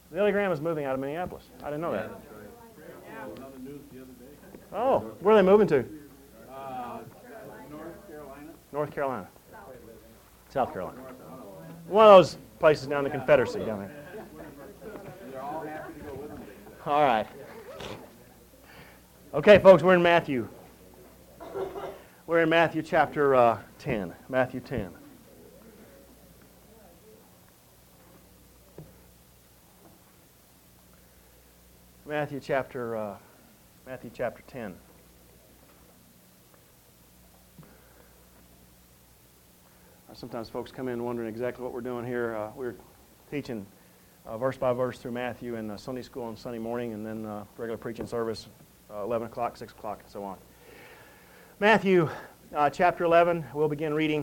Billy Graham is moving out of Minneapolis. I didn't know that. Oh, where are they moving to? North Carolina. South Carolina. One of those places down in the Confederacy down there. All right. Okay, folks, we're in Matthew. We're in Matthew chapter 10. Matthew 10. Matthew chapter 10. Sometimes folks come in wondering exactly what we're doing here. We're teaching verse by verse through Matthew in Sunday school on Sunday morning, and then regular preaching service 11 o'clock, 6 o'clock, and so on. Matthew chapter 11, we'll begin reading.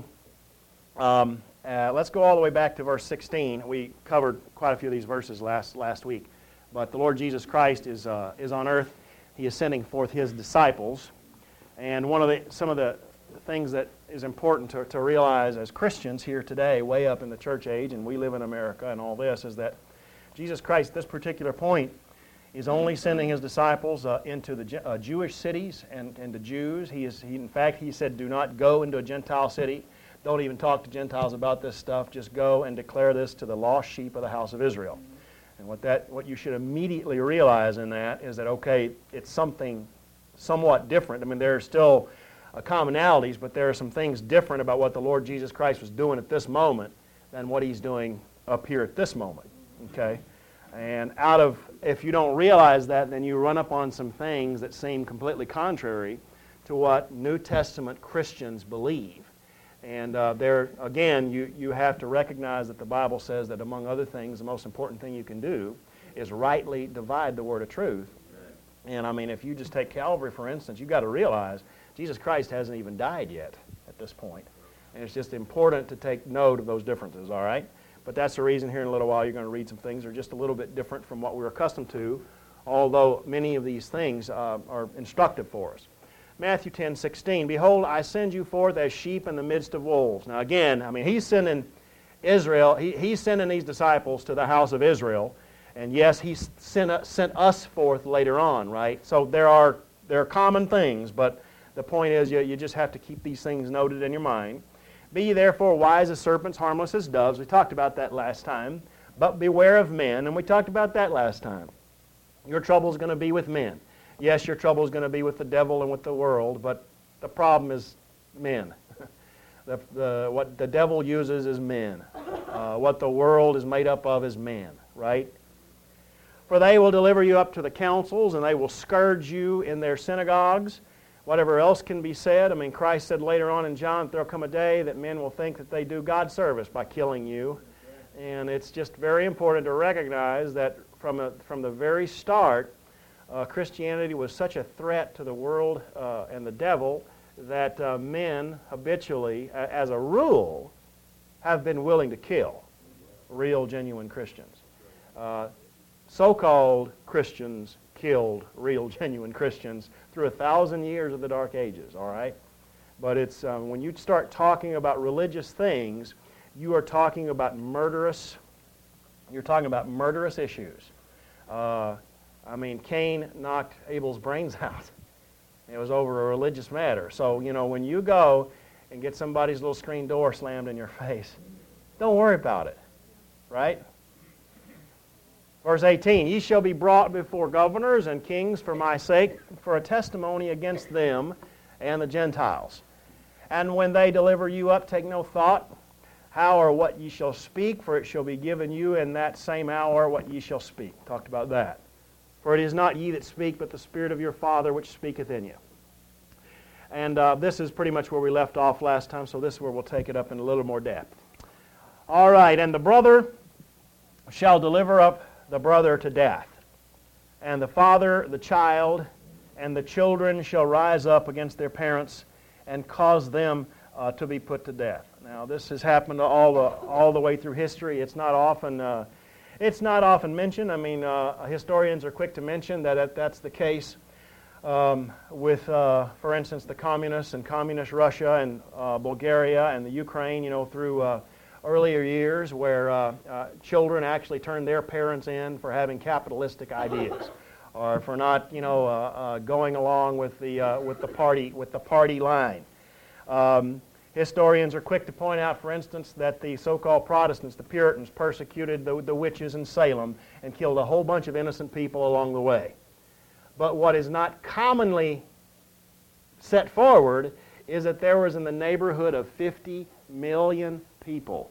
Let's go all the way back to verse 16. We covered quite a few of these verses last week. But the Lord Jesus Christ is on earth. He is sending forth His disciples. And some of the things that is important to realize as Christians here today, way up in the church age, and we live in America and all this, is that Jesus Christ, at this particular point, is only sending His disciples into the Jewish cities and to Jews. In fact, He said, do not go into a Gentile city. Don't even talk to Gentiles about this stuff. Just go and declare this to the lost sheep of the house of Israel. And what you should immediately realize in that is that, okay, it's something somewhat different. I mean, there are still commonalities, but there are some things different about what the Lord Jesus Christ was doing at this moment than what He's doing up here at this moment. Okay? And if you don't realize that, then you run up on some things that seem completely contrary to what New Testament Christians believe. And there, again, you have to recognize that the Bible says that, among other things, the most important thing you can do is rightly divide the word of truth. And I mean, if you just take Calvary, for instance, you've got to realize Jesus Christ hasn't even died yet at this point. And it's just important to take note of those differences, all right? But that's the reason here in a little while you're going to read some things that are just a little bit different from what we're accustomed to, although many of these things are instructive for us. Matthew 10:16, behold, I send you forth as sheep in the midst of wolves. Now again, I mean, He's sending Israel, He's sending these disciples to the house of Israel, and yes, He sent us forth later on, right? So there are common things, but the point is you just have to keep these things noted in your mind. Be ye therefore wise as serpents, harmless as doves. We talked about that last time. But beware of men, and we talked about that last time. Your trouble is going to be with men. Yes, your trouble is going to be with the devil and with the world, but the problem is men. What the devil uses is men. What the world is made up of is men, right? For they will deliver you up to the councils, and they will scourge you in their synagogues. Whatever else can be said, I mean, Christ said later on in John, there'll come a day that men will think that they do God service by killing you. And it's just very important to recognize that from the very start, Christianity was such a threat to the world and the devil that men habitually, as a rule, have been willing to kill real, genuine Christians. So-called Christians killed real, genuine Christians through 1,000 years of the Dark Ages, all right? But it's when you start talking about religious things, you are talking about murderous issues. I mean, Cain knocked Abel's brains out. It was over a religious matter. So, when you go and get somebody's little screen door slammed in your face, don't worry about it, right? Verse 18, ye shall be brought before governors and kings for my sake, for a testimony against them and the Gentiles. And when they deliver you up, take no thought how or what ye shall speak, for it shall be given you in that same hour what ye shall speak. Talked about that. For it is not ye that speak, but the Spirit of your Father which speaketh in you. And this is pretty much where we left off last time, so this is where we'll take it up in a little more depth. All right, and the brother shall deliver up the brother to death, and the father the child, and the children shall rise up against their parents and cause them to be put to death. Now, this has happened all the way through history. It's not often mentioned. I mean, historians are quick to mention that that's the case with, for instance, the communists and communist Russia and Bulgaria and the Ukraine, through earlier years where children actually turned their parents in for having capitalistic ideas, or for not, going along with the party line. Historians are quick to point out, for instance, that the so-called Protestants, the Puritans, persecuted the witches in Salem and killed a whole bunch of innocent people along the way. But what is not commonly set forward is that there was in the neighborhood of 50 million people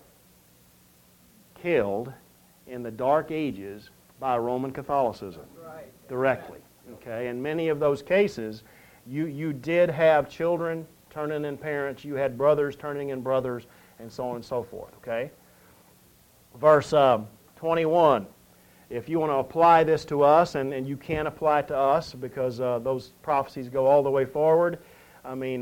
killed in the Dark Ages by Roman Catholicism directly. Okay, in many of those cases, you did have children turning in parents, you had brothers turning in brothers, and so on and so forth. Okay, verse 21. If you want to apply this to us, and you can apply it to us because those prophecies go all the way forward. I mean,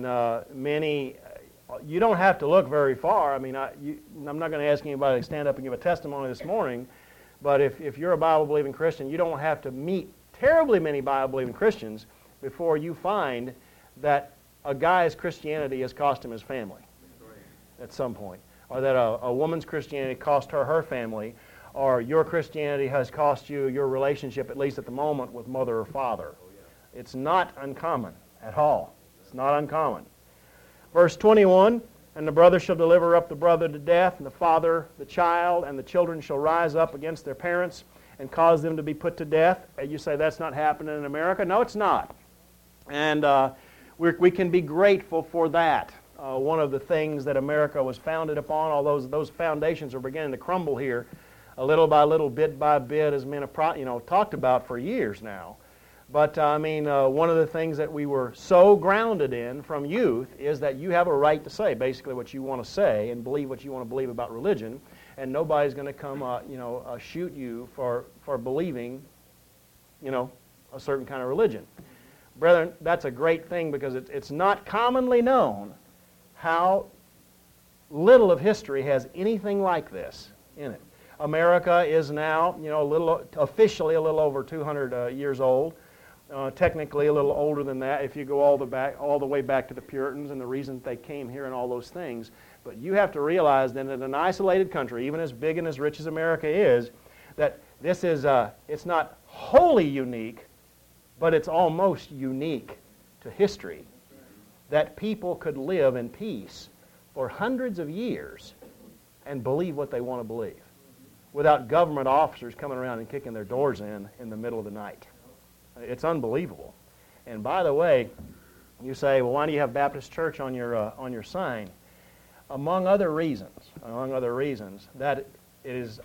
you don't have to look very far. I mean, I'm not going to ask anybody to stand up and give a testimony this morning, but if you're a Bible-believing Christian, you don't have to meet terribly many Bible-believing Christians before you find that a guy's Christianity has cost him his family at some point, or that a woman's Christianity cost her family, or your Christianity has cost you your relationship, at least at the moment, with mother or father. It's not uncommon at all. It's not uncommon. Verse 21, and the brother shall deliver up the brother to death, and the father the child, and the children shall rise up against their parents and cause them to be put to death. And you say that's not happening in America. No, it's not. And we can be grateful for that. One of the things that America was founded upon, although those foundations are beginning to crumble here, a little by little, bit by bit, has been talked about for years now. But one of the things that we were so grounded in from youth is that you have a right to say basically what you want to say and believe what you want to believe about religion, and nobody's going to come, shoot you for believing, a certain kind of religion. Brethren, that's a great thing because it's not commonly known how little of history has anything like this in it. America is now, officially a little over 200 years old. Technically a little older than that if you go all the way back to the Puritans and the reason they came here and all those things. But you have to realize that in an isolated country, even as big and as rich as America is, that this is it's not wholly unique, but it's almost unique to history that people could live in peace for hundreds of years and believe what they want to believe without government officers coming around and kicking their doors in the middle of the night. It's unbelievable. And by the way, you say, well, why do you have Baptist Church on your sign? Among other reasons, that it is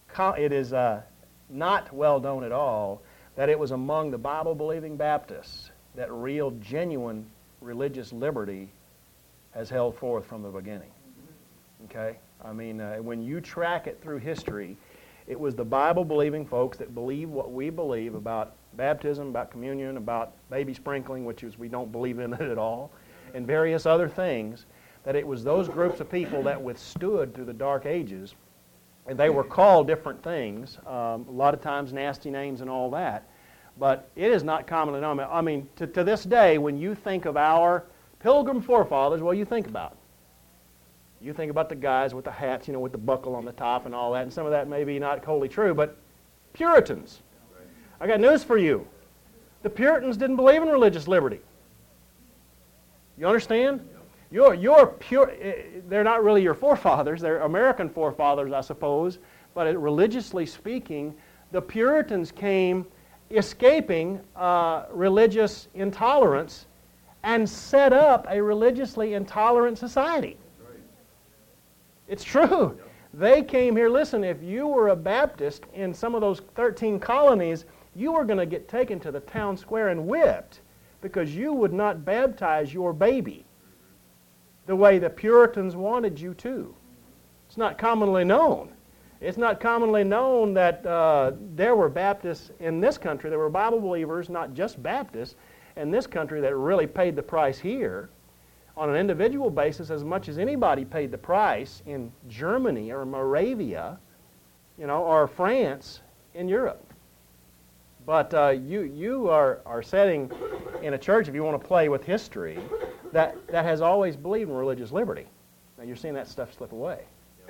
not well known at all that it was among the Bible-believing Baptists that real, genuine religious liberty has held forth from the beginning. Okay? When you track it through history, it was the Bible-believing folks that believe what we believe about baptism, about communion, about baby sprinkling, which is we don't believe in it at all, and various other things, that it was those groups of people that withstood through the Dark Ages, and they were called different things, a lot of times nasty names and all that, but it is not commonly known. To this day, when you think of our Pilgrim forefathers, what do you think about? You think about the guys with the hats, with the buckle on the top and all that, and some of that may be not wholly true, but Puritans. I got news for you. The Puritans didn't believe in religious liberty. You understand? They're not really your forefathers. They're American forefathers, I suppose. But religiously speaking, the Puritans came escaping religious intolerance and set up a religiously intolerant society. It's true. They came here. Listen, if you were a Baptist in some of those 13 colonies, you were going to get taken to the town square and whipped because you would not baptize your baby the way the Puritans wanted you to. It's not commonly known. It's not commonly known that there were Baptists in this country. There were Bible believers, not just Baptists, in this country that really paid the price here on an individual basis as much as anybody paid the price in Germany or Moravia, or France in Europe. But you are setting in a church, if you want to play with history, that has always believed in religious liberty. Now you're seeing that stuff slip away.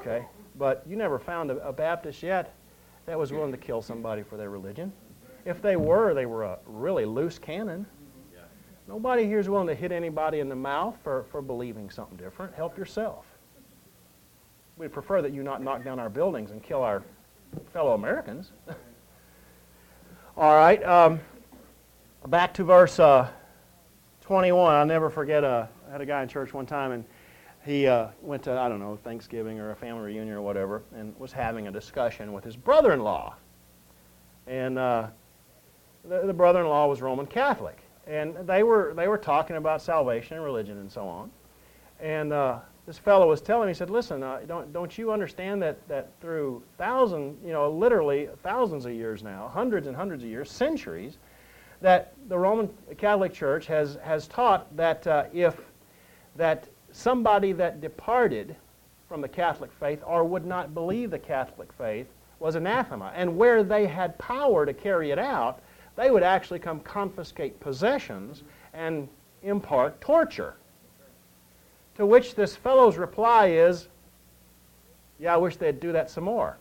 Okay? But you never found a Baptist yet that was willing to kill somebody for their religion. If they were a really loose cannon. Nobody here is willing to hit anybody in the mouth for believing something different. Help yourself. We'd prefer that you not knock down our buildings and kill our fellow Americans. All right. Back to verse 21. I'll never forget, I had a guy in church one time, and he went to, I don't know, Thanksgiving or a family reunion or whatever, and was having a discussion with his brother-in-law. And the brother-in-law was Roman Catholic. And they were talking about salvation and religion and so on. And this fellow was telling me, he said, listen, don't you understand that through literally thousands of years now, hundreds and hundreds of years, centuries, that the Roman Catholic Church has taught that that somebody that departed from the Catholic faith or would not believe the Catholic faith was anathema. And where they had power to carry it out, they would actually come confiscate possessions and impart torture. To which this fellow's reply is, yeah, I wish they'd do that some more.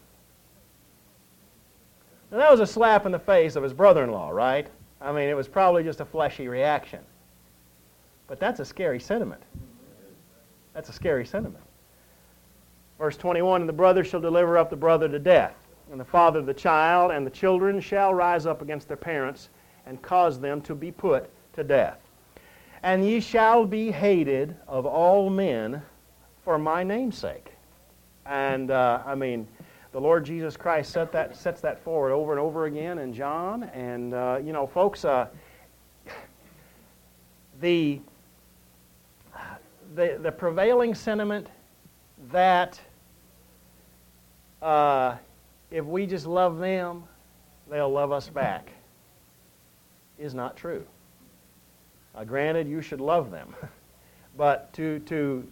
Now that was a slap in the face of his brother-in-law, right? I mean, it was probably just a fleshy reaction. But that's a scary sentiment. That's a scary sentiment. Verse 21, and the brother shall deliver up the brother to death, and the father the child, and the children shall rise up against their parents, and cause them to be put to death. And ye shall be hated of all men for my name's sake. And, the Lord Jesus Christ sets that forward over and over again in John. And, folks, the prevailing sentiment that if we just love them, they'll love us back is not true. Granted, you should love them. But to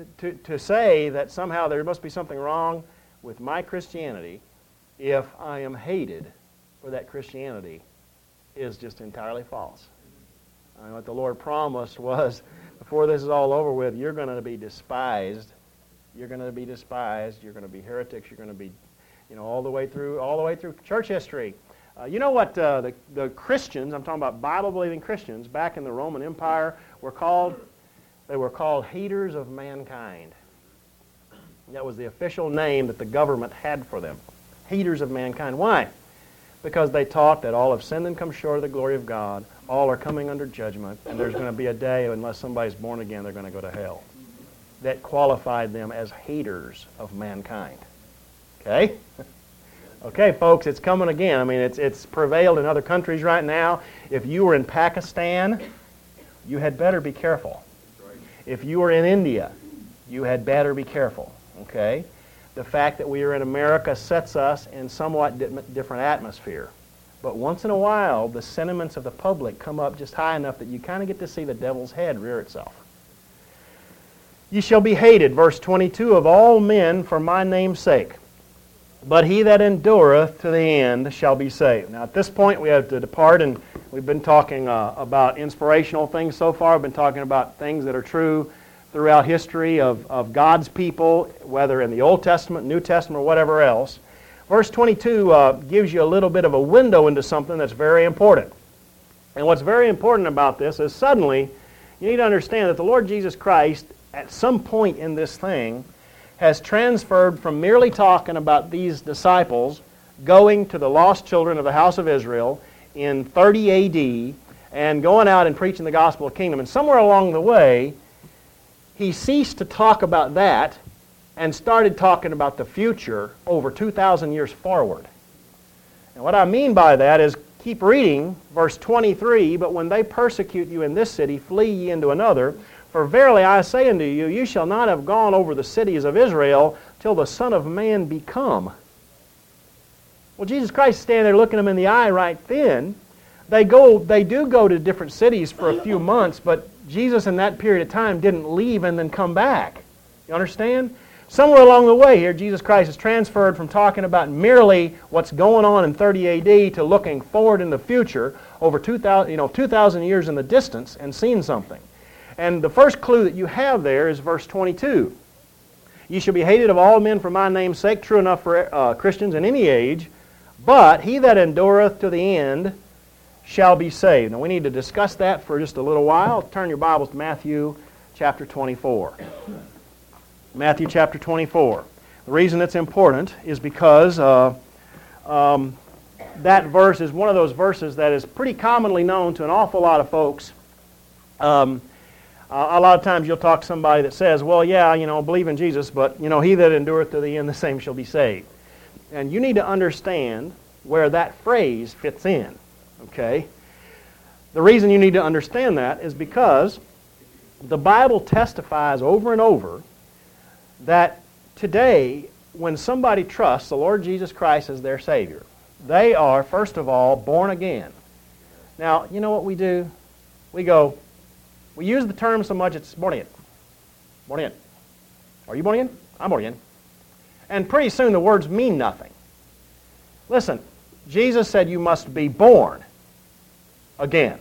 say that somehow there must be something wrong with my Christianity if I am hated for that Christianity is just entirely false. What the Lord promised was, before this is all over with, you're going to be despised. You're going to be despised. You're going to be heretics. You're going to be, all the way through church history. You know what the Christians, I'm talking about Bible-believing Christians, back in the Roman Empire were called? They were called haters of mankind. That was the official name that the government had for them. Haters of mankind. Why? Because they taught that all have sinned and come short of the glory of God. All are coming under judgment, and there's going to be a day, unless somebody's born again, they're going to go to hell. That qualified them as haters of mankind. Okay? Okay, folks, it's coming again. It's prevailed in other countries right now. If you were in Pakistan, you had better be careful. If you were in India, you had better be careful. Okay? The fact that we are in America sets us in somewhat different atmosphere. But once in a while, the sentiments of the public come up just high enough that you kind of get to see the devil's head rear itself. Ye shall be hated, verse 22, of all men for my name's sake. But he that endureth to the end shall be saved. Now at this point we have to depart, and we've been talking about inspirational things so far. We've been talking about things that are true throughout history of God's people, whether in the Old Testament, New Testament, or whatever else. Verse 22 gives you a little bit of a window into something that's very important. And what's very important about this is suddenly you need to understand that the Lord Jesus Christ, at some point in this thing, has transferred from merely talking about these disciples going to the lost children of the house of Israel in 30 A.D. and going out and preaching the gospel of the kingdom. And somewhere along the way, he ceased to talk about that and started talking about the future over 2,000 years forward. And what I mean by that is, keep reading verse 23, but when they persecute you in this city, flee ye into another. For verily I say unto you, you shall not have gone over the cities of Israel till the Son of Man be come. Well, Jesus Christ is standing there looking them in the eye right then. They do go to different cities for a few months, but Jesus in that period of time didn't leave and then come back. You understand? Somewhere along the way here, Jesus Christ is transferred from talking about merely what's going on in 30 A.D. to looking forward in the future over 2,000 years in the distance and seeing something. And the first clue that you have there is verse 22. Ye shall be hated of all men for my name's sake, true enough for Christians in any age, but he that endureth to the end shall be saved. Now we need to discuss that for just a little while. Turn your Bibles to Matthew chapter 24. Matthew chapter 24. The reason it's important is because that verse is one of those verses that is pretty commonly known to an awful lot of folks. A lot of times you'll talk to somebody that says, well, yeah, believe in Jesus, but, he that endureth to the end, the same shall be saved. And you need to understand where that phrase fits in, okay? The reason you need to understand that is because the Bible testifies over and over that today, when somebody trusts the Lord Jesus Christ as their Savior, they are, first of all, born again. Now, you know what we do? We use the term so much, it's born again. Born again. Are you born again? I'm born again. And pretty soon the words mean nothing. Listen, Jesus said you must be born again.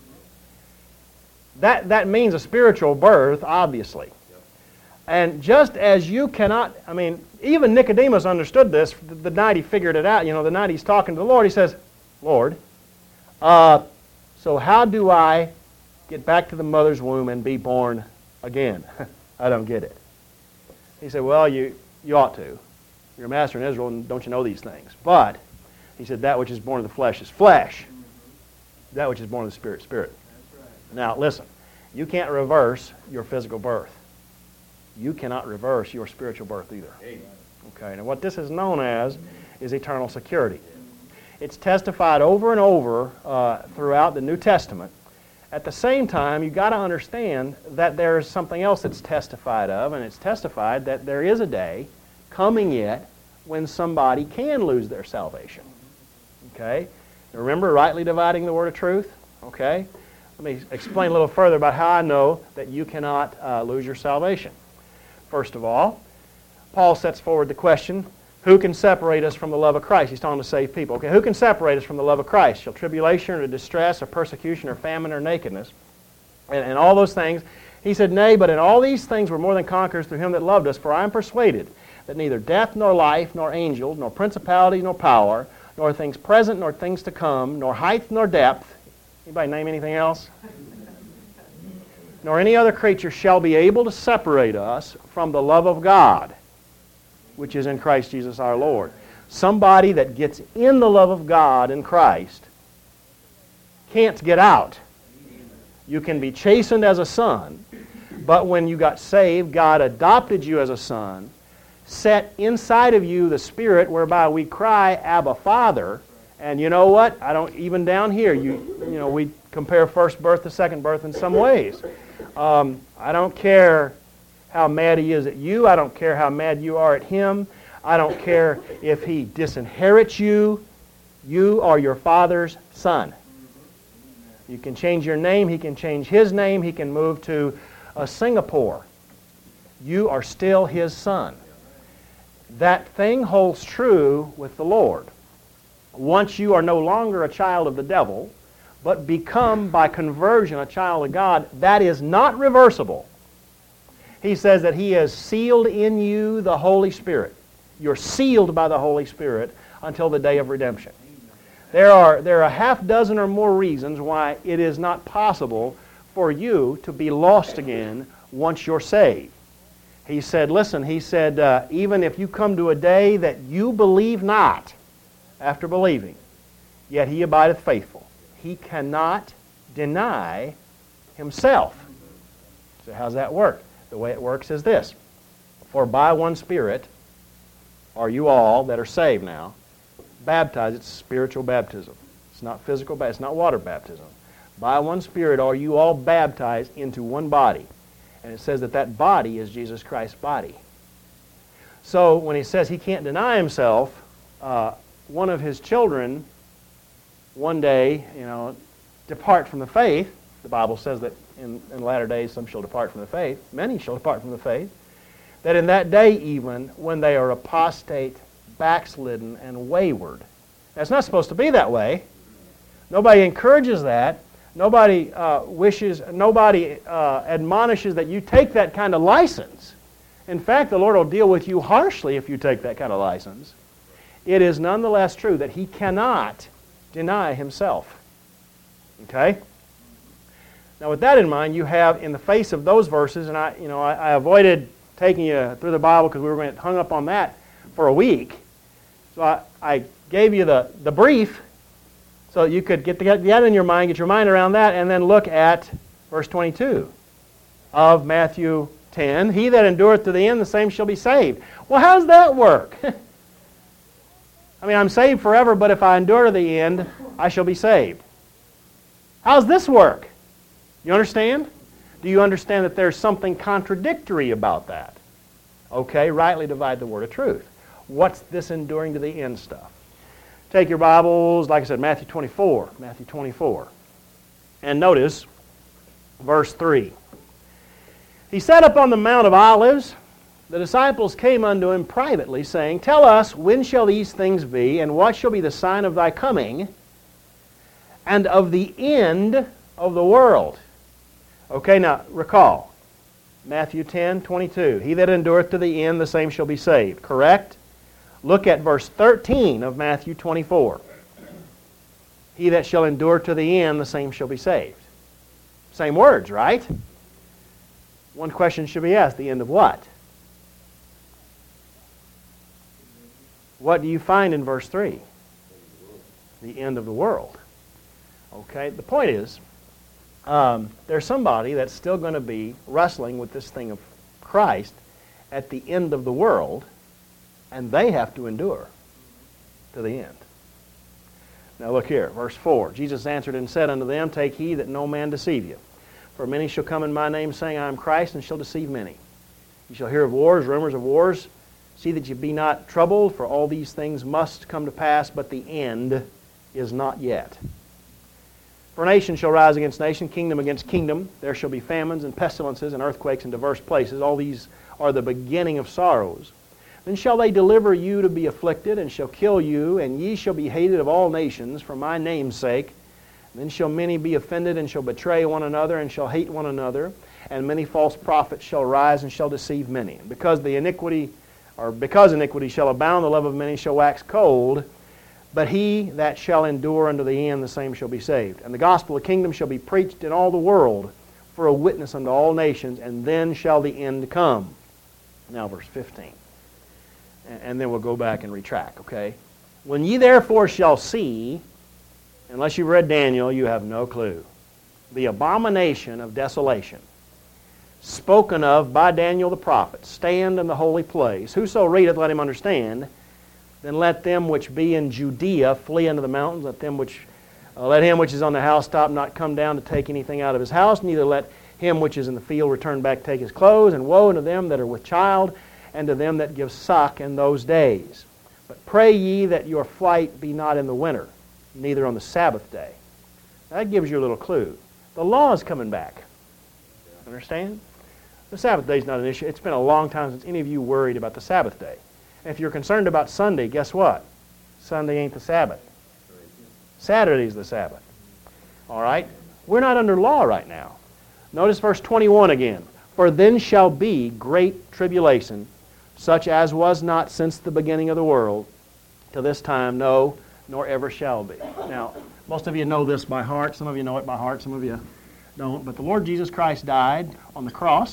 That means a spiritual birth, obviously. And just as you cannot, even Nicodemus understood this the night he figured it out. The night he's talking to the Lord, he says, Lord, so how do I get back to the mother's womb and be born again? I don't get it. He said, well, you ought to. You're a master in Israel, and don't you know these things? But, he said, that which is born of the flesh is flesh. That which is born of the Spirit, spirit. That's right. Now, listen, you can't reverse your physical birth. You cannot reverse your spiritual birth either. Okay, now what this is known as is eternal security. It's testified over and over throughout the New Testament. At the same time, you've got to understand that there is something else that's testified of, and it's testified that there is a day coming yet when somebody can lose their salvation. Okay? Now remember, rightly dividing the word of truth? Okay? Let me explain a little further about how I know that you cannot lose your salvation. First of all, Paul sets forward the question, who can separate us from the love of Christ? He's talking to saved people. Okay, who can separate us from the love of Christ? Shall tribulation or distress or persecution or famine or nakedness? And all those things. He said, nay, but in all these things we're more than conquerors through him that loved us. For I am persuaded that neither death nor life nor angels nor principality nor power nor things present nor things to come nor height nor depth. Anybody name anything else? Nor any other creature shall be able to separate us from the love of God, which is in Christ Jesus our Lord. Somebody that gets in the love of God in Christ can't get out. You can be chastened as a son, but when you got saved, God adopted you as a son, set inside of you the Spirit whereby we cry, Abba, Father. And you know what? Even down here, we compare first birth to second birth in some ways. I don't care how mad he is at you. I don't care how mad you are at him. I don't care if he disinherits you. You are your Father's son. You can change your name. He can change his name. He can move to Singapore. You are still his son. That thing holds true with the Lord. Once you are no longer a child of the devil, but become by conversion a child of God, that is not reversible. He says that he has sealed in you the Holy Spirit. You're sealed by the Holy Spirit until the day of redemption. There are a half dozen or more reasons why it is not possible for you to be lost again once you're saved. He said, listen, even if you come to a day that you believe not after believing, yet he abideth faithful. He cannot deny himself. So how does that work? The way it works is this. For by one Spirit are you all that are saved now baptized. It's spiritual baptism. It's not physical baptism. It's not water baptism. By one Spirit are you all baptized into one body. And it says that body is Jesus Christ's body. So when he says he can't deny himself, one of his children one day, depart from the faith. The Bible says that in latter days some shall depart from the faith. Many shall depart from the faith. That in that day even, when they are apostate, backslidden, and wayward. Now, it's not supposed to be that way. Nobody encourages that. Nobody admonishes that you take that kind of license In fact, the Lord will deal with you harshly if you take that kind of license. It is nonetheless true that He cannot deny Himself. Okay? Now with that in mind, you have, in the face of those verses, and I avoided taking you through the Bible because we were going to get hung up on that for a week. So I gave you the brief so you could get that in your mind, get your mind around that, and then look at verse 22 of Matthew 10. He that endureth to the end, the same shall be saved. Well, how does that work? I mean, I'm saved forever, but if I endure to the end, I shall be saved. How does this work? You understand? Do you understand that there's something contradictory about that? Okay, rightly divide the word of truth. What's this enduring to the end stuff? Take your Bibles, like I said, Matthew 24. Matthew 24. And notice verse 3. He sat up on the Mount of Olives. The disciples came unto him privately, saying, Tell us, when shall these things be, and what shall be the sign of thy coming, and of the end of the world? Okay, now recall, Matthew 10:22. He that endureth to the end, the same shall be saved. Correct? Look at verse 13 of Matthew 24. He that shall endure to the end, the same shall be saved. Same words, right? One question should be asked, the end of what? What do you find in verse 3? The end of the world. Okay, the point is, there's somebody that's still going to be wrestling with this thing of Christ at the end of the world, and they have to endure to the end. Now look here, verse 4. Jesus answered and said unto them, Take heed that no man deceive you. For many shall come in my name, saying, I am Christ, and shall deceive many. You shall hear of wars, rumors of wars. See that you be not troubled, for all these things must come to pass, but the end is not yet. For nation shall rise against nation, kingdom against kingdom. There shall be famines and pestilences and earthquakes in diverse places. All these are the beginning of sorrows. Then shall they deliver you to be afflicted, and shall kill you, and ye shall be hated of all nations for my name's sake. Then shall many be offended, and shall betray one another, and shall hate one another. And many false prophets shall rise, and shall deceive many. And because iniquity shall abound, the love of many shall wax cold. But he that shall endure unto the end, the same shall be saved. And the gospel of the kingdom shall be preached in all the world for a witness unto all nations, and then shall the end come. Now verse 15. And then we'll go back and retract, okay? When ye therefore shall see, unless you've read Daniel, you have no clue, the abomination of desolation, spoken of by Daniel the prophet, stand in the holy place. Whoso readeth, let him understand. Then let them which be in Judea flee unto the mountains. Let him which is on the housetop not come down to take anything out of his house. Neither let him which is in the field return back take his clothes. And woe unto them that are with child, and to them that give suck in those days. But pray ye that your flight be not in the winter, neither on the Sabbath day. That gives you a little clue. The law is coming back. Understand? The Sabbath day is not an issue. It's been a long time since any of you worried about the Sabbath day. If you're concerned about Sunday, guess what? Sunday ain't the Sabbath. Saturday's the Sabbath. All right? We're not under law right now. Notice verse 21 again. For then shall be great tribulation, such as was not since the beginning of the world, to this time, no, nor ever shall be. Now, most of you know this by heart. Some of you know it by heart. Some of you don't. But the Lord Jesus Christ died on the cross,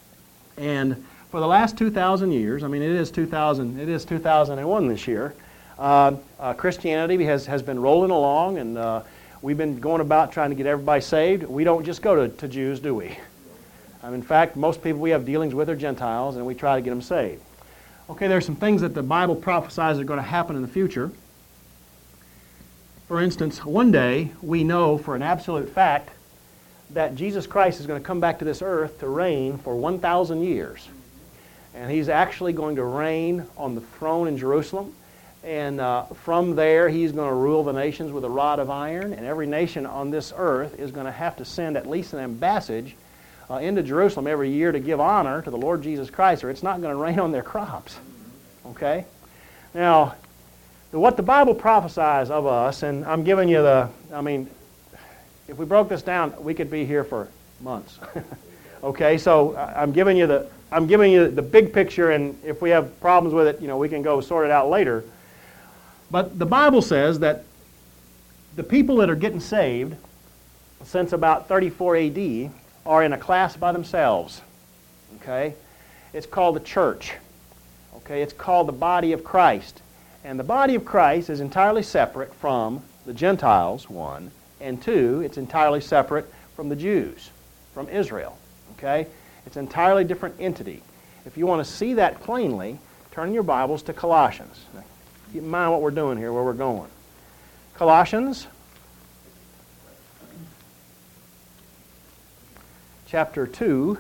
and for the last 2,000 years, I mean, it is 2001 this year, Christianity has been rolling along, and we've been going about trying to get everybody saved. We don't just go to Jews, do we? In fact, most people we have dealings with are Gentiles, and we try to get them saved. Okay, there are some things that the Bible prophesies are going to happen in the future. For instance, one day we know for an absolute fact that Jesus Christ is going to come back to this earth to reign for 1,000 years. And He's actually going to reign on the throne in Jerusalem. And from there, He's going to rule the nations with a rod of iron. And every nation on this earth is going to have to send at least an ambassage into Jerusalem every year to give honor to the Lord Jesus Christ, or it's not going to rain on their crops. Okay? Now, what the Bible prophesies of us, and I'm giving you if we broke this down, we could be here for months. Okay, so I'm giving you I'm giving you the big picture, and if we have problems with it, we can go sort it out later. But the Bible says that the people that are getting saved since about 34 AD are in a class by themselves. Okay? It's called the church. Okay? It's called the body of Christ. And the body of Christ is entirely separate from the Gentiles, one, and two, it's entirely separate from the Jews, from Israel. Okay? It's an entirely different entity. If you want to see that plainly, turn your Bibles to Colossians. Now, keep in mind what we're doing here, where we're going. Colossians chapter 2.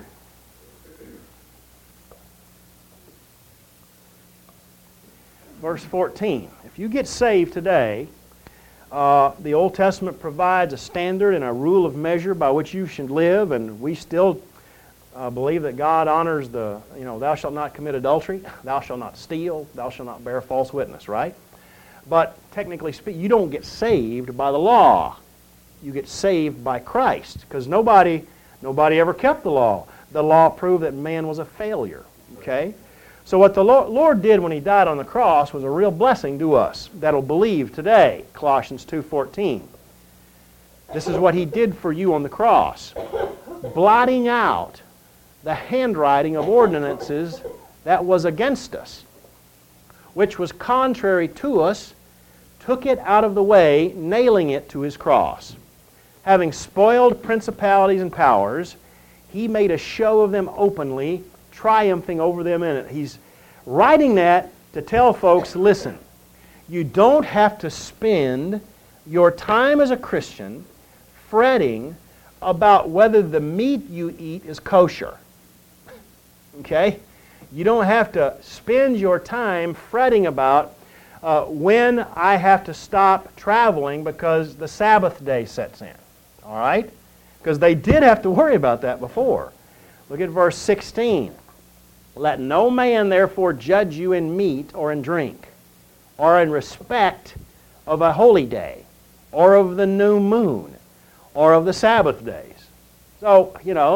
Verse 14. If you get saved today, the Old Testament provides a standard and a rule of measure by which you should live, and we still believe that God honors the, thou shalt not commit adultery, thou shalt not steal, thou shalt not bear false witness, right? But technically speaking, you don't get saved by the law. You get saved by Christ, because nobody ever kept the law. The law proved that man was a failure, okay? So what the Lord did when He died on the cross was a real blessing to us that'll believe today, Colossians 2:14. This is what He did for you on the cross, blotting out the handwriting of ordinances that was against us, which was contrary to us, took it out of the way, nailing it to His cross. Having spoiled principalities and powers, He made a show of them openly, triumphing over them in it. He's writing that to tell folks, listen, you don't have to spend your time as a Christian fretting about whether the meat you eat is kosher. Okay? You don't have to spend your time fretting about when I have to stop traveling because the Sabbath day sets in. All right? Because they did have to worry about that before. Look at verse 16. Let no man therefore judge you in meat or in drink, or in respect of a holy day, or of the new moon, or of the Sabbath days. So,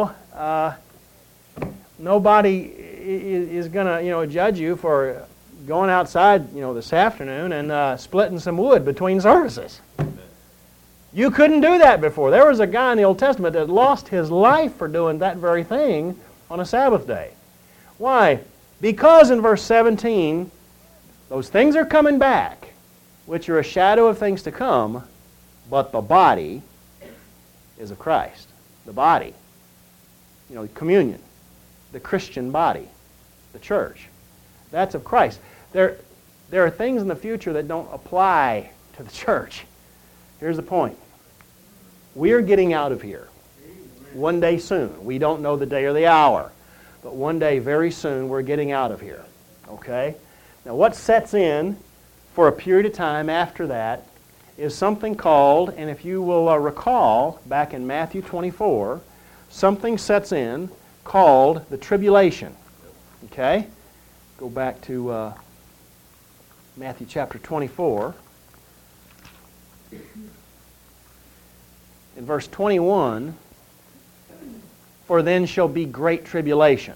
nobody is going to, judge you for going outside, this afternoon and splitting some wood between services. You couldn't do that before. There was a guy in the Old Testament that lost his life for doing that very thing on a Sabbath day. Why? Because in verse 17, those things are coming back, which are a shadow of things to come, but the body is of Christ. The body. Communion. The Christian body. The church. That's of Christ. There are things in the future that don't apply to the church. Here's the point. We are getting out of here. One day soon. We don't know the day or the hour. But one day, very soon, we're getting out of here. Okay? Now, what sets in for a period of time after that is something called, and if you will recall, back in Matthew 24, something sets in called the tribulation. Okay? Go back to Matthew chapter 24. In verse 21, for then shall be great tribulation.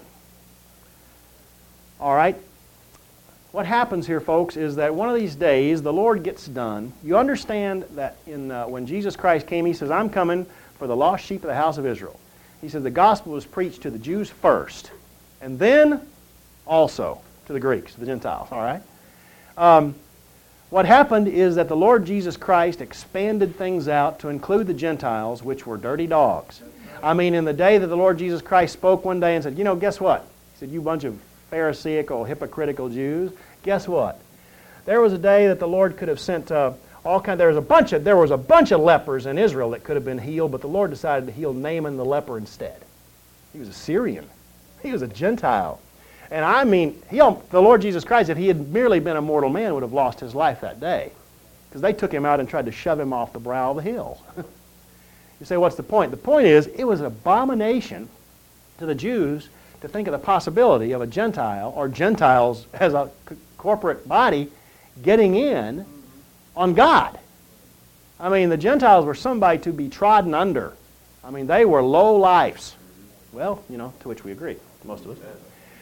All right? What happens here, folks, is that one of these days the Lord gets done. You understand that when Jesus Christ came, He says, I'm coming for the lost sheep of the house of Israel. He said the gospel was preached to the Jews first, and then also to the Greeks, the Gentiles. All right? What happened is that the Lord Jesus Christ expanded things out to include the Gentiles, which were dirty dogs. I mean, in the day that the Lord Jesus Christ spoke one day and said, guess what? He said, you bunch of Pharisaical, hypocritical Jews, guess what? There was a day that the Lord could have sent there was a bunch of lepers in Israel that could have been healed, but the Lord decided to heal Naaman the leper instead. He was a Syrian. He was a Gentile. And I mean, the Lord Jesus Christ, if He had merely been a mortal man, would have lost his life that day. Because they took Him out and tried to shove Him off the brow of the hill. You say, what's the point? The point is, it was an abomination to the Jews to think of the possibility of a Gentile, or Gentiles as a corporate body, getting in on God. I mean, the Gentiles were somebody to be trodden under. I mean, they were low lifes. Well, to which we agree, most of us.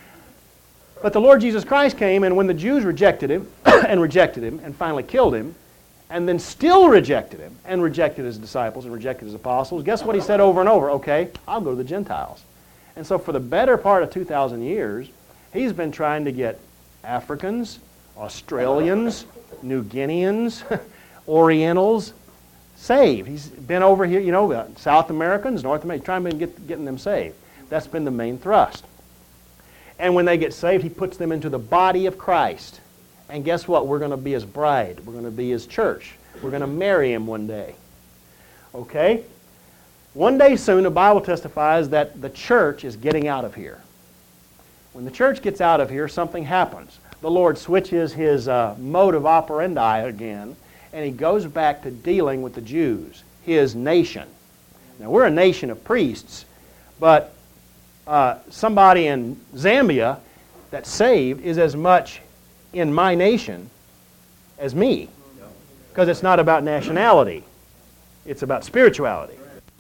But the Lord Jesus Christ came, and when the Jews rejected him and finally killed him, and then still rejected him and rejected his disciples and rejected his apostles, guess what he said over and over? Okay, I'll go to the Gentiles. And so for the better part of 2,000 years, he's been trying to get Africans, Australians, New Guineans, Orientals saved. He's been over here, South Americans, North Americans, trying to getting them saved. That's been the main thrust. And when they get saved, he puts them into the body of Christ. And guess what? We're going to be his bride. We're going to be his church. We're going to marry him one day. Okay? One day soon, the Bible testifies that the church is getting out of here. When the church gets out of here, something happens. The Lord switches his mode of operandi again, and he goes back to dealing with the Jews, his nation. Now, we're a nation of priests, but somebody in Zambia that's saved is as much in my nation as me, because it's not about nationality. It's about spirituality.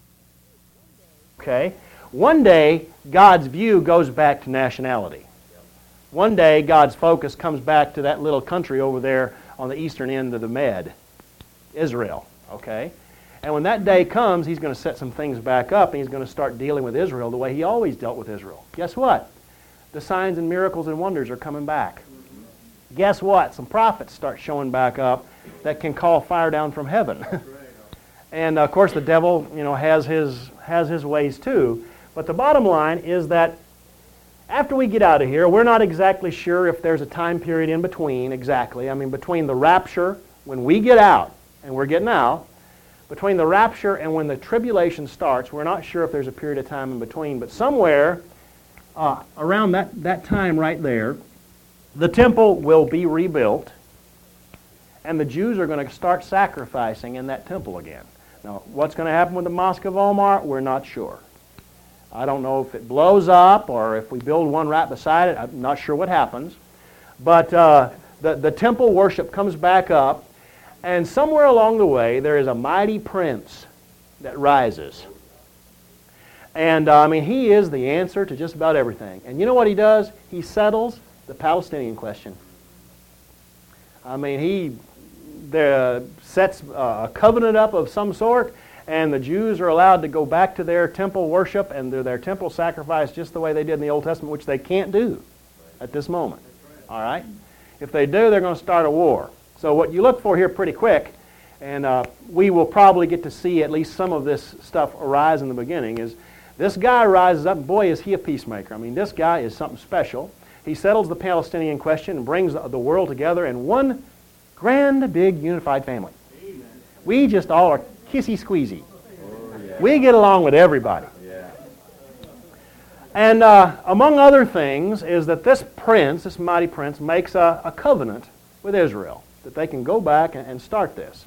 Okay? One day, God's view goes back to nationality. One day, God's focus comes back to that little country over there on the eastern end of the Med, Israel. Okay? And when that day comes, he's going to set some things back up, and he's going to start dealing with Israel the way he always dealt with Israel. Guess what? The signs and miracles and wonders are coming back. Guess what? Some prophets start showing back up that can call fire down from heaven. And of course the devil, has his ways too. But the bottom line is that after we get out of here, we're not exactly sure if there's a time period in between exactly. I mean, between the rapture, when we get out, and we're getting out, between the rapture and when the tribulation starts, we're not sure if there's a period of time in between. But somewhere around that time right there, the temple will be rebuilt, and the Jews are going to start sacrificing in that temple again. Now, what's going to happen with the Mosque of Omar, we're not sure. I don't know if it blows up or if we build one right beside it. I'm not sure what happens. But the temple worship comes back up, and somewhere along the way, there is a mighty prince that rises. And, he is the answer to just about everything. And you know what he does? He settles the Palestinian question. He sets a covenant up of some sort, and the Jews are allowed to go back to their temple worship and their temple sacrifice just the way they did in the Old Testament, which they can't do at this moment. All right? If they do, they're going to start a war. So what you look for here pretty quick, and we will probably get to see at least some of this stuff arise in the beginning, is this guy rises up, and boy, is he a peacemaker. This guy is something special. He settles the Palestinian question and brings the world together in one grand, big, unified family. Amen. We just all are kissy-squeezy. Oh, yeah. We get along with everybody. Yeah. And among other things is that this mighty prince, makes a covenant with Israel, that they can go back and start this.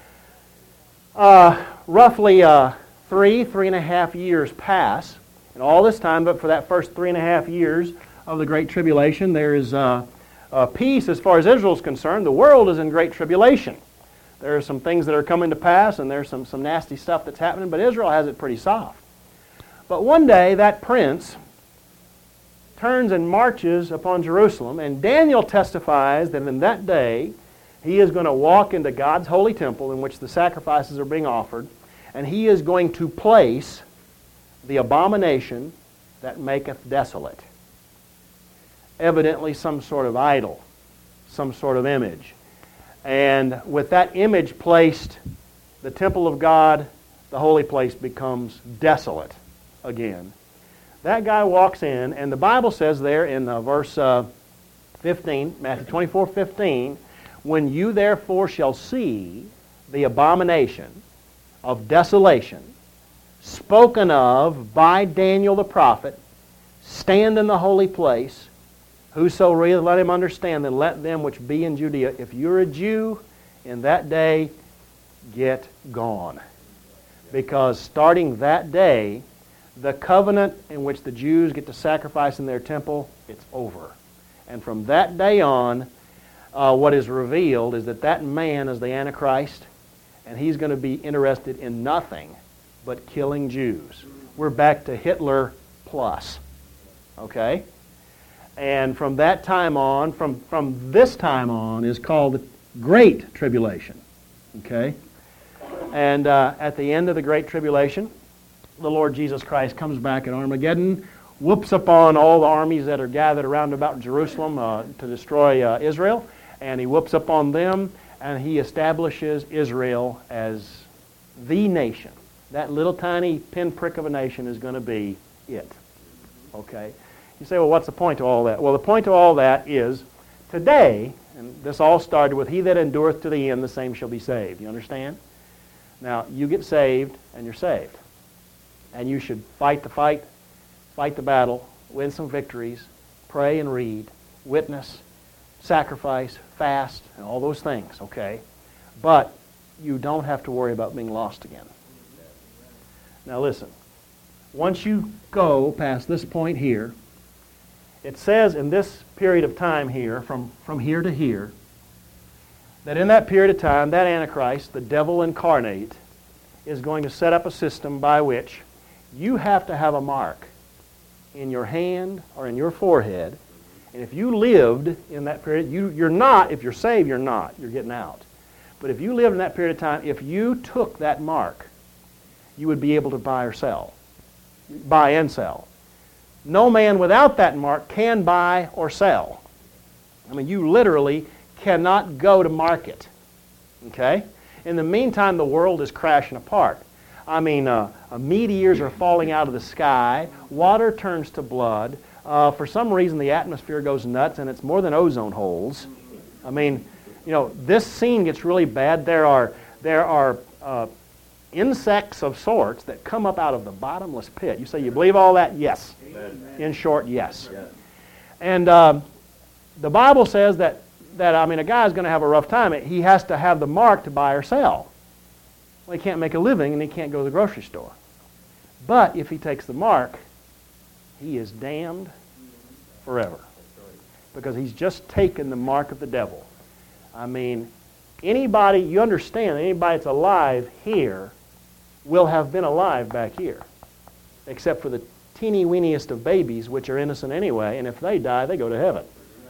Roughly 3.5 years pass, and all this time, but for that first 3.5 years of the Great Tribulation, there is peace as far as Israel is concerned. The world is in great tribulation. There are some things that are coming to pass, and there's some nasty stuff that's happening, but Israel has it pretty soft. But one day, that prince turns and marches upon Jerusalem, and Daniel testifies that in that day, he is going to walk into God's holy temple in which the sacrifices are being offered, and he is going to place the abomination that maketh desolate. Evidently some sort of idol, some sort of image. And with that image placed, the temple of God, the holy place, becomes desolate again. That guy walks in, and the Bible says there in verse 15, Matthew 24:15, when you therefore shall see the abomination of desolation spoken of by Daniel the prophet stand in the holy place, whoso readeth, let him understand, then let them which be in Judea, if you're a Jew in that day, get gone. Because starting that day, the covenant in which the Jews get to sacrifice in their temple, it's over. And from that day on, what is revealed is that man is the Antichrist, and he's going to be interested in nothing but killing Jews. We're back to Hitler plus. Okay? And from that time on, from this time on, is called the Great Tribulation. Okay? And at the end of the Great Tribulation, the Lord Jesus Christ comes back at Armageddon, whoops upon all the armies that are gathered around about Jerusalem to destroy Israel, and he whoops upon them, and he establishes Israel as the nation. That little tiny pinprick of a nation is going to be it. Okay? You say, well, what's the point to all that? Well, the point to all that is, today, and this all started with, he that endureth to the end, the same shall be saved. You understand? Now, you get saved, and you're saved. And you should fight the fight, fight the battle, win some victories, pray and read, witness, sacrifice, fast, and all those things, okay? But you don't have to worry about being lost again. Now listen, once you go past this point here, it says in this period of time here, from here to here, that in that period of time, that Antichrist, the devil incarnate, is going to set up a system by which you have to have a mark in your hand or in your forehead. And if you lived in that period, you're not, if you're saved, you're not. You're getting out. But if you lived in that period of time, if you took that mark, you would be able to buy or sell. Buy and sell. No man without that mark can buy or sell. I mean, you literally cannot go to market. Okay? In the meantime, the world is crashing apart. I mean, meteors are falling out of the sky. Water turns to blood. For some reason, the atmosphere goes nuts, and it's more than ozone holes. I mean, you know, this scene gets really bad. There are insects of sorts that come up out of the bottomless pit. You say, you believe all that? Yes. Amen. In short, yes. Yes. And the Bible says that I mean, a guy's going to have a rough time. He has to have the mark to buy or sell. Well, he can't make a living, and he can't go to the grocery store. But if he takes the mark, he is damned forever. Because he's just taken the mark of the devil. I mean, anybody, you understand, anybody that's alive here will have been alive back here. Except for the teeny-weeniest of babies, which are innocent anyway, and if they die, they go to heaven.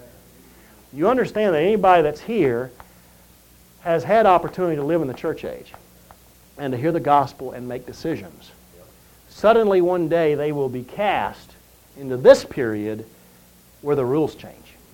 You understand that anybody that's here has had opportunity to live in the church age and to hear the gospel and make decisions. Suddenly one day they will be cast into this period where the rules change.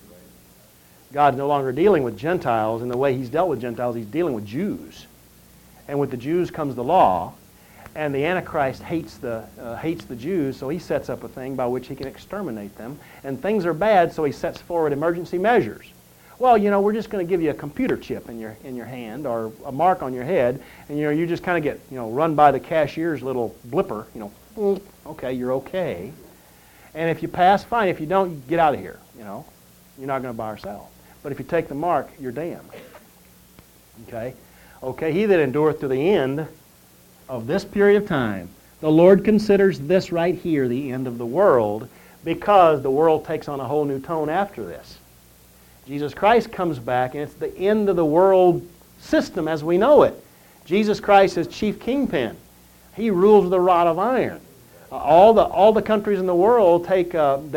God's no longer dealing with Gentiles in the way He's dealt with Gentiles. He's dealing with Jews. And with the Jews comes the law, and the Antichrist hates the Jews, so he sets up a thing by which he can exterminate them. And things are bad, so he sets forward emergency measures. Well, you know, we're just going to give you a computer chip in your hand or a mark on your head, and you just kind of get run by the cashier's little blipper. Okay, you're okay. And if you pass, fine. If you don't, you get out of here. You're not going to buy or sell. But if you take the mark, you're damned. Okay? Okay, he that endureth to the end of this period of time, the Lord considers this right here the end of the world, because the world takes on a whole new tone after this. Jesus Christ comes back, and it's the end of the world system as we know it. Jesus Christ is chief kingpin. He rules with a rod of iron. All the countries in the world take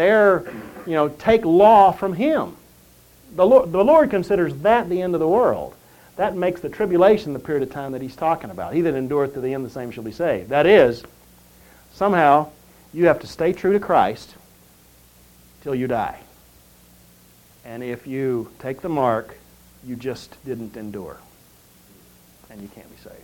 take law from Him. The Lord considers that the end of the world. That makes the tribulation the period of time that He's talking about. He that endureth to the end, the same shall be saved. That is, somehow you have to stay true to Christ till you die. And if you take the mark, you just didn't endure. And you can't be saved.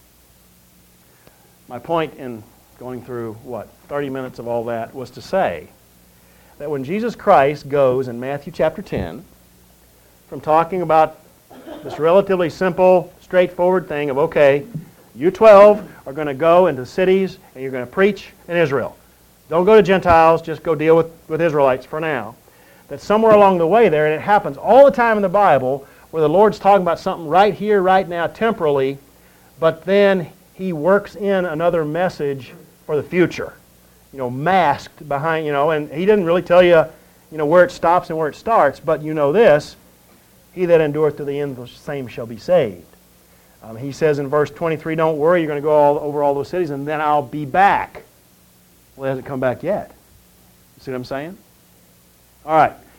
My point in going through, 30 minutes of all that was to say that when Jesus Christ goes in Matthew chapter 10 from talking about this relatively simple, straightforward thing of, okay, you 12 are going to go into cities and you're going to preach in Israel. Don't go to Gentiles, just go deal with Israelites for now. That somewhere along the way there, and it happens all the time in the Bible, where the Lord's talking about something right here, right now, temporally, but then He works in another message for the future. Masked behind, and He didn't really tell you, where it stops and where it starts, but this, he that endureth to the end, the same shall be saved. He says in verse 23, don't worry, you're going to go over all those cities, and then I'll be back. Well, he hasn't come back yet. You see what I'm saying? All right.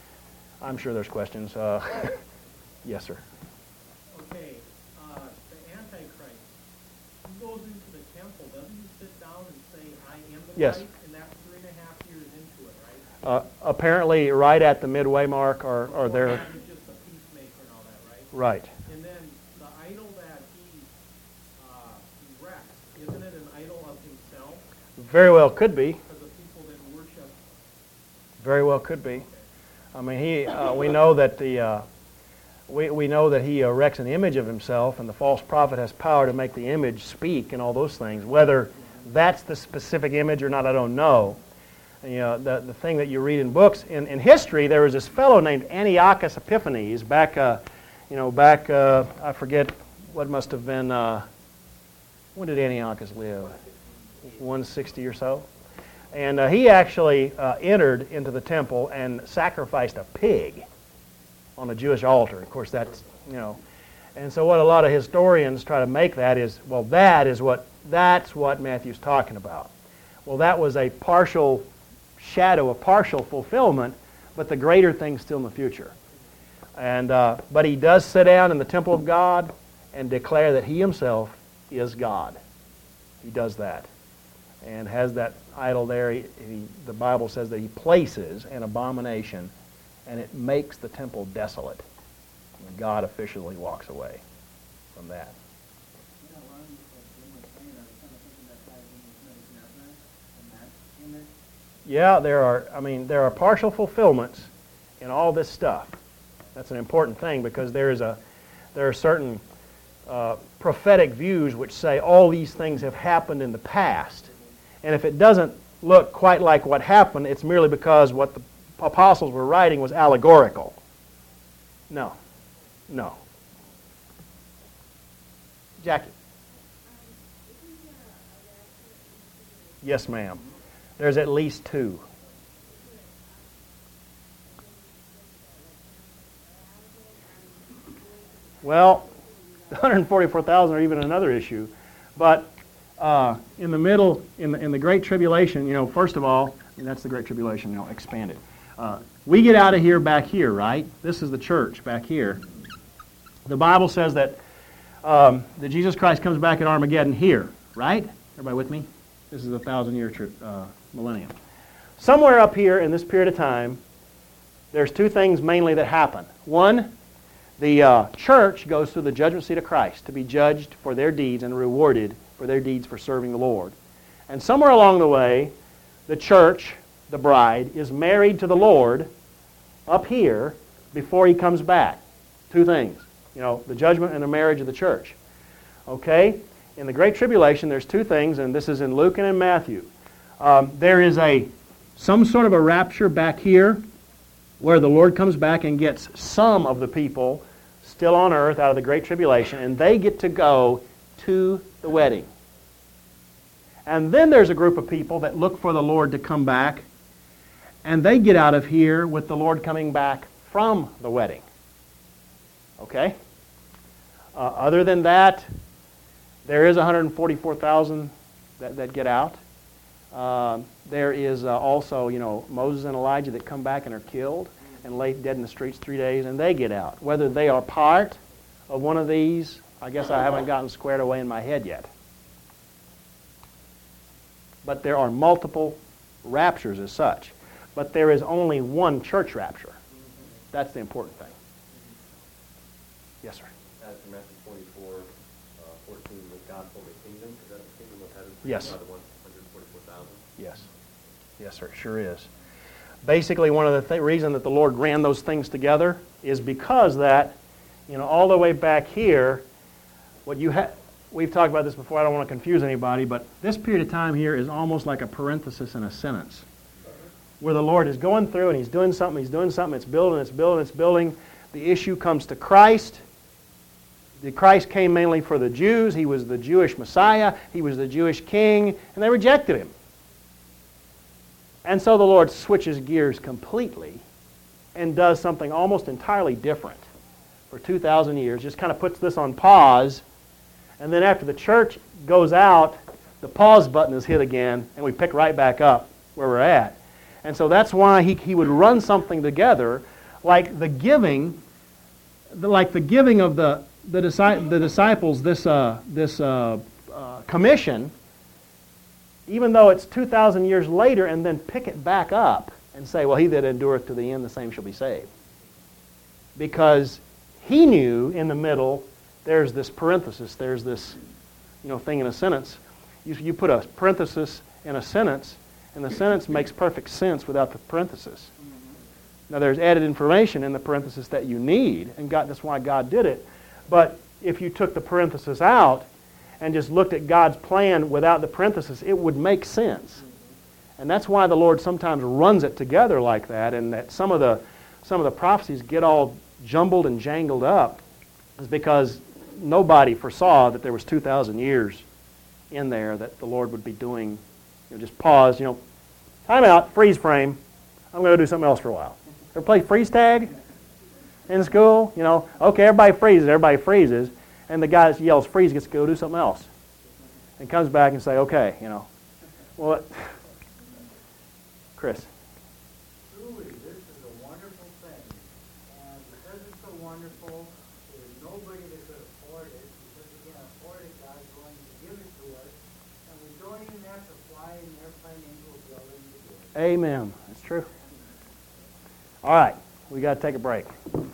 I'm sure there's questions. Yes, sir. Okay, the Antichrist, he goes into the temple, doesn't he sit down and say, I am the Yes. Christ? And that's 3.5 years into it, right? Apparently, right at the midway mark, or there. He's just a peacemaker and all that, right? Right. And then the idol that he wrecks, isn't it an idol of himself? Very well could be. Because the people that worship. Very well could be. I mean, we know that we know that he erects an image of himself, and the false prophet has power to make the image speak and all those things. Whether that's the specific image or not, I don't know. You know, the thing that you read in books in history, there was this fellow named Antiochus Epiphanes back, I forget what must have been. When did Antiochus live? 160 or so. And he actually entered into the temple and sacrificed a pig on a Jewish altar. Of course, that's, and so what a lot of historians try to make that is, well, that's what Matthew's talking about. Well, that was a partial shadow, a partial fulfillment, but the greater thing's still in the future. And but he does sit down in the temple of God and declare that he himself is God. He does that and has that idol there. The Bible says that he places an abomination, and it makes the temple desolate. And God officially walks away from that. Yeah, there are partial fulfillments in all this stuff. That's an important thing because there are certain prophetic views which say all these things have happened in the past. And if it doesn't look quite like what happened, it's merely because what the apostles were writing was allegorical. No. Jackie. Yes, ma'am. There's at least two. Well, the 144,000 are even another issue. But in the middle, in the Great Tribulation, first of all, that's the Great Tribulation, expanded. We get out of here back here, right? This is the church back here. The Bible says that Jesus Christ comes back at Armageddon here, right? Everybody with me? This is the 1,000-year millennium. Somewhere up here in this period of time, there's two things mainly that happen. One, the church goes through the judgment seat of Christ to be judged for their deeds and rewarded for their deeds for serving the Lord. And somewhere along the way, the church, the bride, is married to the Lord up here before he comes back. Two things. The judgment and the marriage of the church. Okay? In the Great Tribulation, there's two things, and this is in Luke and in Matthew. There is some sort of a rapture back here where the Lord comes back and gets some of the people still on earth out of the Great Tribulation, and they get to go to the wedding. And then there's a group of people that look for the Lord to come back, and they get out of here with the Lord coming back from the wedding. Okay? Other than that, there is 144,000 that get out. There is also, Moses and Elijah that come back and are killed and lay dead in the streets 3 days, and they get out. Whether they are part of one of these, I guess I haven't gotten squared away in my head yet. But there are multiple raptures as such. But there is only one church rapture. That's the important thing. Yes, sir. As in Matthew 24, 14, the gospel of the kingdom, is that the kingdom of heaven? Yes. By the 144,000? Yes. Yes, sir. It sure is. Basically, one of the reason that the Lord ran those things together is because that, all the way back here, what you have, we've talked about this before, I don't want to confuse anybody, but this period of time here is almost like a parenthesis in a sentence, where the Lord is going through and He's doing something, it's building. The issue comes to Christ. The Christ came mainly for the Jews. He was the Jewish Messiah. He was the Jewish king, and they rejected Him. And so the Lord switches gears completely and does something almost entirely different for 2,000 years, just kind of puts this on pause, and then after the church goes out, the pause button is hit again, and we pick right back up where we're at. And so that's why he would run something together like the giving, like the giving of the disciples this commission, even though it's 2,000 years later, and then pick it back up and say, well, he that endureth to the end, the same shall be saved. Because he knew in the middle, there's this parenthesis, there's this thing in a sentence. You put a parenthesis in a sentence, and the sentence makes perfect sense without the parenthesis. Now, there's added information in the parenthesis that you need, and that's why God did it. But if you took the parenthesis out and just looked at God's plan without the parenthesis, it would make sense. And that's why the Lord sometimes runs it together like that, and that some of the prophecies get all jumbled and jangled up, is because nobody foresaw that there was 2,000 years in there that the Lord would be doing. Just pause, time out, freeze frame. I'm going to do something else for a while. Ever play freeze tag in school? Okay, everybody freezes, and the guy that yells freeze gets to go do something else. And comes back and say, okay, well, Chris. Truly, this is a wonderful thing, and because it's so wonderful, there's nobody that could afford it, because we can't afford it, God's going to give it to us, and we don't even have to fly in an airplane into a building to do it. Amen. That's true. All right, we got to take a break.